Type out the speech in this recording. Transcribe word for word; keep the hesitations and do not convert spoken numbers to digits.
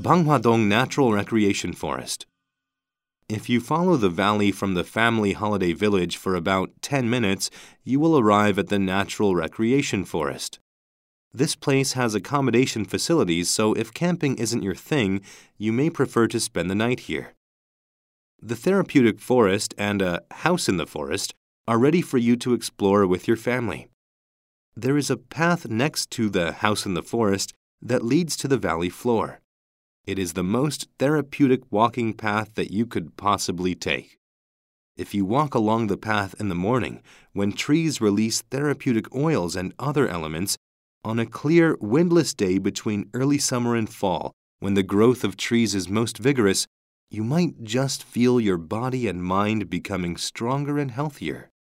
Banghwadong Natural Recreation Forest. If you follow the valley from the family holiday village for about ten minutes, you will arrive at the Natural Recreation Forest. This place has accommodation facilities, so if camping isn't your thing, you may prefer to spend the night here. The Therapeutic Forest and a House in the Forest are ready for you to explore with your family. There is a path next to the House in the Forest that leads to the valley floor. It is the most therapeutic walking path that you could possibly take. If you walk along the path in the morning, when trees release therapeutic oils and other elements, on a clear, windless day between early summer and fall, when the growth of trees is most vigorous, you might just feel your body and mind becoming stronger and healthier.